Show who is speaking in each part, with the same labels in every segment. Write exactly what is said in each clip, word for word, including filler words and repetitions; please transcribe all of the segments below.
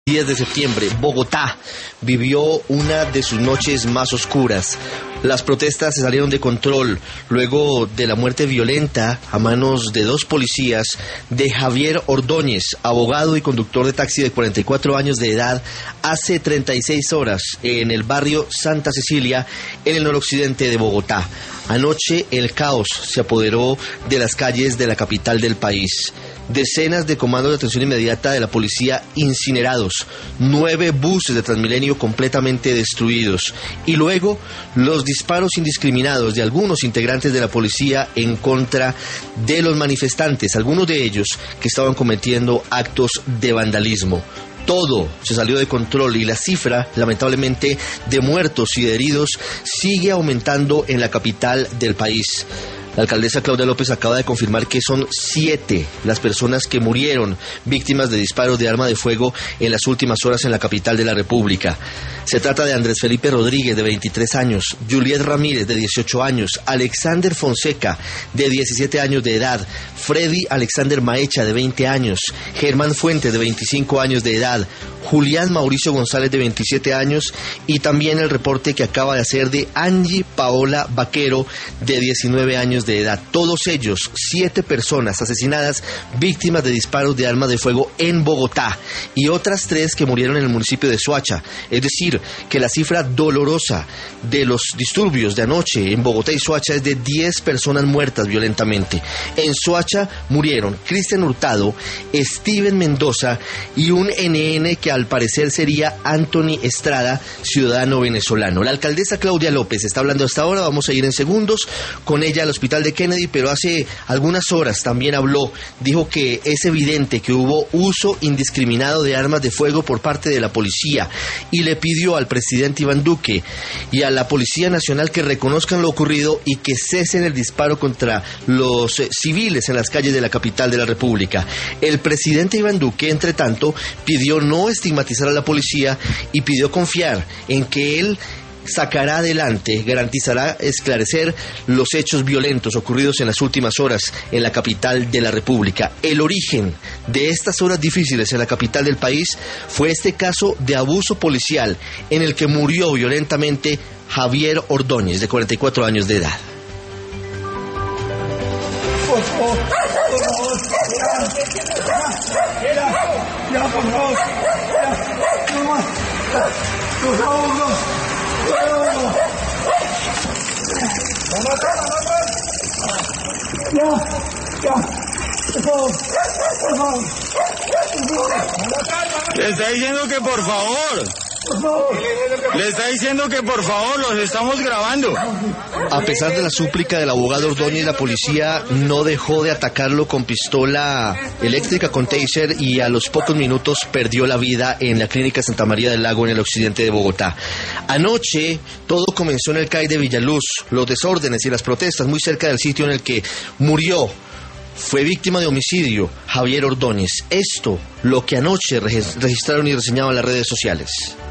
Speaker 1: diez de septiembre, Bogotá vivió una de sus noches más oscuras. Las protestas se salieron de control luego de la muerte violenta a manos de dos policías de Javier Ordóñez, abogado y conductor de taxi de cuarenta y cuatro años de edad, hace treinta y seis horas en el barrio Santa Cecilia, en el noroccidente de Bogotá. Anoche el caos se apoderó de las calles de la capital del país. Decenas de comandos de atención inmediata de la policía incinerados, nueve buses de Transmilenio completamente destruidos y luego los disparos indiscriminados de algunos integrantes de la policía en contra de los manifestantes, algunos de ellos que estaban cometiendo actos de vandalismo. Todo se salió de control y la cifra, lamentablemente, de muertos y de heridos sigue aumentando en la capital del país. La alcaldesa Claudia López acaba de confirmar que son siete las personas que murieron víctimas de disparos de arma de fuego en las últimas horas en la capital de la República. Se trata de Andrés Felipe Rodríguez, de veintitrés años, Juliet Ramírez, de dieciocho años, Alexander Fonseca, de diecisiete años de edad, Freddy Alexander Maecha, de veinte años, Germán Fuentes, de veinticinco años de edad, Julián Mauricio González, de veintisiete años, y también el reporte que acaba de hacer de Angie Paola Vaquero, de diecinueve años de edad. Todos ellos, siete personas asesinadas, víctimas de disparos de arma de fuego en Bogotá, y otras tres que murieron en el municipio de Soacha. Es decir, que la cifra dolorosa de los disturbios de anoche en Bogotá y Soacha es de diez personas muertas violentamente. En Soacha murieron Cristian Hurtado, Steven Mendoza y un ene ene que al parecer sería Anthony Estrada, ciudadano venezolano. La alcaldesa Claudia López está hablando hasta ahora, vamos a ir en segundos con ella al hospital de Kennedy, pero hace algunas horas también habló, dijo que es evidente que hubo uso indiscriminado de armas de fuego por parte de la policía y le pidió al presidente Iván Duque y a la Policía Nacional que reconozcan lo ocurrido y que cesen el disparo contra los eh, civiles en las calles de la capital de la República. El presidente Iván Duque, entre tanto, pidió no estigmatizar a la policía y pidió confiar en que él sacará adelante, garantizará esclarecer los hechos violentos ocurridos en las últimas horas en la capital de la República. El origen de estas horas difíciles en la capital del país fue este caso de abuso policial en el que murió violentamente Javier Ordóñez, de cuarenta y cuatro años de edad.
Speaker 2: Por favor, por favor, ya, ya, ya, por favor, ya, no más, por favor, no. Ya, ya, por favor, por favor.
Speaker 3: Le está diciendo que por favor.
Speaker 2: Por favor.
Speaker 3: Le está diciendo que por favor, los estamos grabando.
Speaker 1: A pesar de la súplica del abogado Ordóñez, la policía no dejó de atacarlo con pistola eléctrica, con taser, y a los pocos minutos perdió la vida en la clínica Santa María del Lago, en el occidente de Bogotá. Anoche todo comenzó en el C A I de Villaluz, los desórdenes y las protestas muy cerca del sitio en el que murió, fue víctima de homicidio, Javier Ordóñez. Esto, lo que anoche registraron y reseñaban las redes sociales.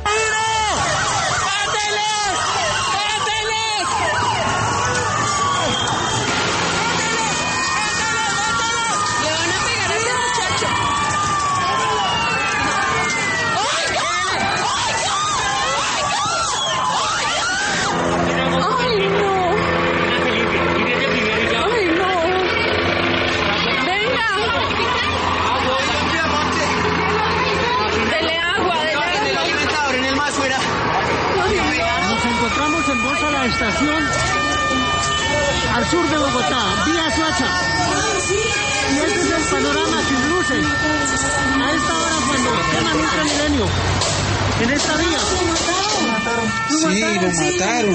Speaker 4: Estación al sur de Bogotá, vía Soacha. Y este es el panorama sin luces a esta hora cuando queman un Transmilenio en esta vía.
Speaker 5: Sí, lo mataron.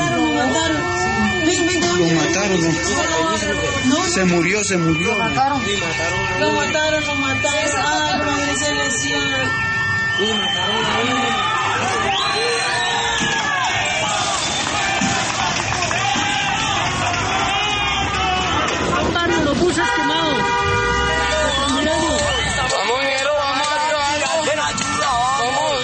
Speaker 5: Lo mataron. No. Se murió, se murió.
Speaker 6: Lo mataron. Lo mataron, lo mataron. Ay, Padre Celestial. Lo mataron.
Speaker 4: Los buses quemados.
Speaker 3: Vamos, Nero, vamos a trabajar. Ven, ayuda, vamos.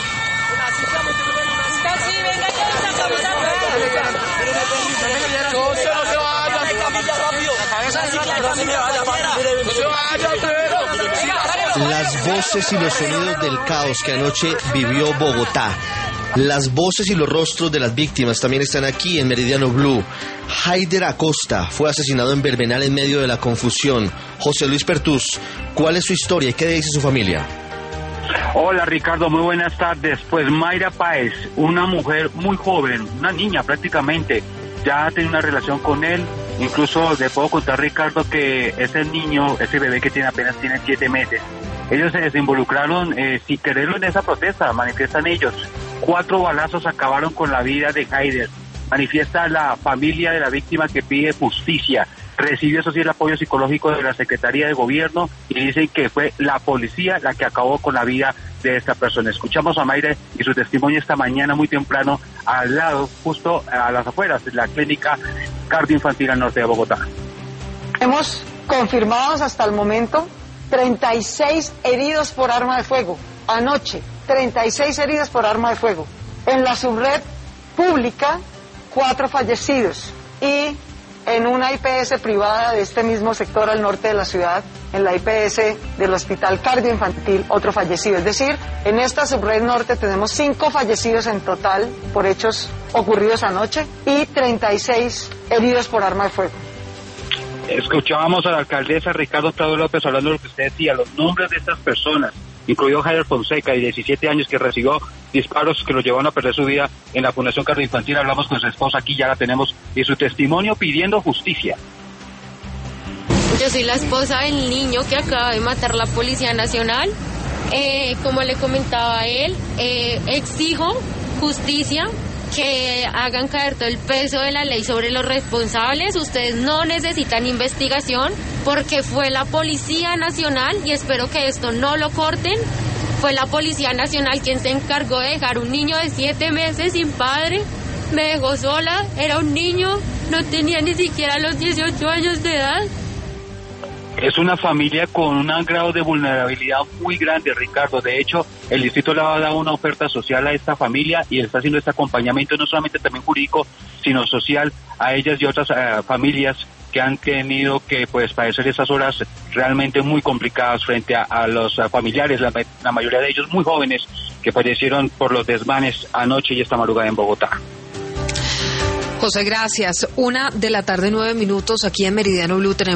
Speaker 6: Sí, venga, ya sacamos acá.
Speaker 3: No se lo se va a dar.
Speaker 1: Las voces y los sonidos del caos que anoche vivió Bogotá. Las voces y los rostros de las víctimas también están aquí en Meridiano Blue. Haider Acosta fue asesinado en Verbenal en medio de la confusión. José Luis Pertús, ¿cuál es su historia y qué dice su familia?
Speaker 7: Hola Ricardo, muy buenas tardes. Pues Mayra Páez, una mujer muy joven, una niña prácticamente, ya tiene una relación con él. Incluso le puedo contar, Ricardo, que ese niño, ese bebé que tiene apenas tiene siete meses, ellos se desinvolucraron eh, sin quererlo en esa protesta, manifiestan ellos. Cuatro balazos acabaron con la vida de Haider. Manifiesta la familia de la víctima que pide justicia. Recibió, eso sí, el apoyo psicológico de la Secretaría de Gobierno y dicen que fue la policía la que acabó con la vida de esta persona. Escuchamos a Mayra y su testimonio esta mañana muy temprano al lado, justo a las afueras de la clínica cardioinfantil al norte de Bogotá.
Speaker 8: Hemos confirmado hasta el momento treinta y seis heridos por arma de fuego. Anoche, treinta y seis heridos por arma de fuego. En la subred pública, cuatro fallecidos. Y en una I P S privada de este mismo sector al norte de la ciudad, en la I P S del Hospital Cardioinfantil, otro fallecido. Es decir, en esta subred norte tenemos cinco fallecidos en total por hechos ocurridos anoche y treinta y seis heridos por arma de fuego.
Speaker 7: Escuchábamos a la alcaldesa Ricardo Prado López hablando de lo que usted decía, los nombres de estas personas, incluido Haider Fonseca, de diecisiete años, que recibió disparos que lo llevaron a perder su vida en la Fundación Cardioinfantil. Hablamos con su esposa, aquí ya la tenemos, y su testimonio pidiendo justicia.
Speaker 9: Yo soy la esposa del niño que acaba de matar la Policía Nacional. Eh, como le comentaba a él, eh, exijo justicia, que hagan caer todo el peso de la ley sobre los responsables. Ustedes no necesitan investigación porque fue la Policía Nacional, y espero que esto no lo corten. Fue la Policía Nacional quien se encargó de dejar un niño de siete meses sin padre. Me dejó sola, era un niño, no tenía ni siquiera los dieciocho años de edad.
Speaker 7: Es una familia con un grado de vulnerabilidad muy grande, Ricardo. De hecho, el distrito le ha dado una oferta social a esta familia y está haciendo este acompañamiento, no solamente también jurídico, sino social, a ellas y otras uh, familias que han tenido que pues padecer esas horas realmente muy complicadas frente a, a los uh, familiares, la, la mayoría de ellos muy jóvenes, que fallecieron por los desmanes anoche y esta madrugada en Bogotá.
Speaker 10: José, gracias. Una de la tarde, nueve minutos, aquí en Meridiano Blue tenemos